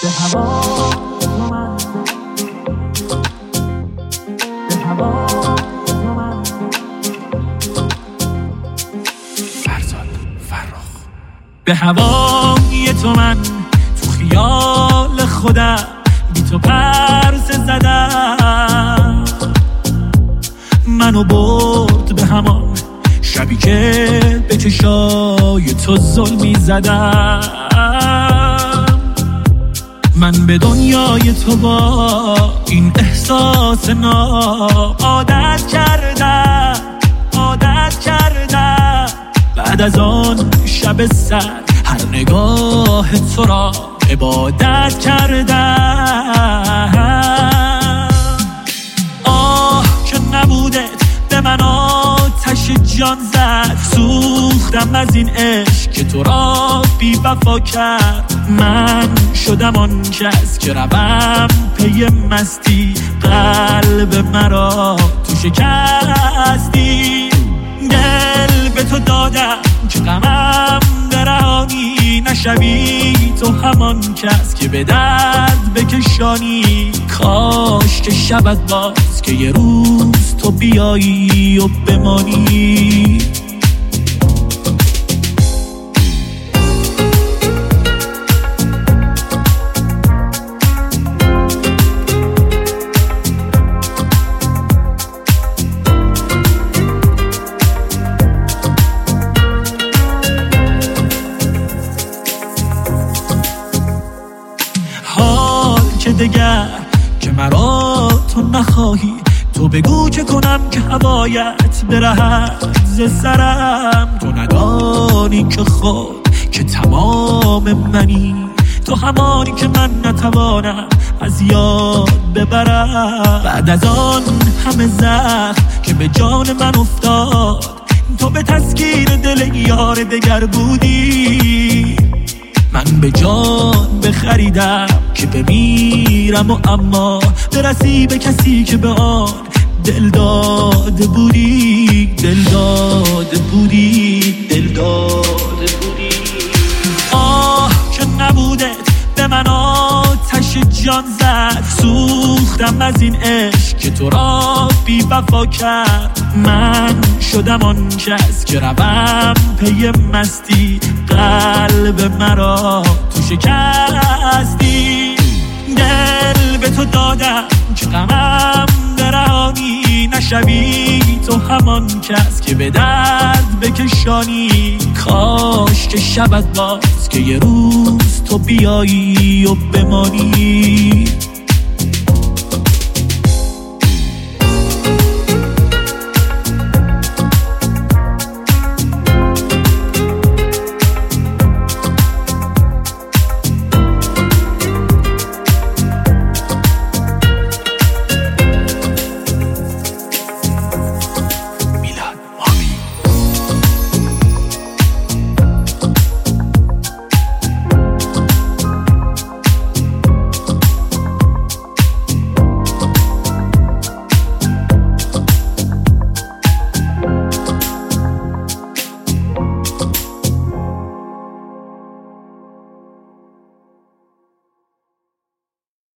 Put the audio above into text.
به هوا تو من، به هوا تو من. فرزاد فرخ. به هوای تو من تو خیال خودم بی تو پرسه زدم، منو برد به همان شبی که به چشای تو ظلمی زدم. من به دنیای تو با این احساس ناب عادت کردم. بعد از آن شب سر هر نگاه تو را عبادت کردم. آه که نبودت به من آتش جان زد، سوختم از این عشق که تو را بی وفا کرد. من شدم آن کس که روم پی مستی، قلب مرا تو شکستی. دل به تو دادم که غمم برهانی، نشوی تو همان کس که به درد بکشانی. کاش که شبت باز که یه روز تو بیایی و بمانی. که دگر که مرا تو نخواهی، تو بگو چه کنم که هوایت برهد ز سرم. تو ندانی که خود که تمام منی، تو همانی که من نتوانم از یاد ببرم. بعد از آن همه زخم که به جان من افتاد، تو به تسکین دل یار دگر بودی. من به جان بخریدم که بمیرم و اما برسی به کسی که به آن دل داده بودی. آه که نبودت به من آتش جان زد، سوختم از این عشق که تو را بی وفا کرد. من شدم آن کس که روم پی مستی، قلب مرا تو شکستی. دل به تو دادم که غمم برهانی، نشوی تو همان کس که به درد بکشانی. کاش که شبت باز که یه روز تو بیایی و بمانی.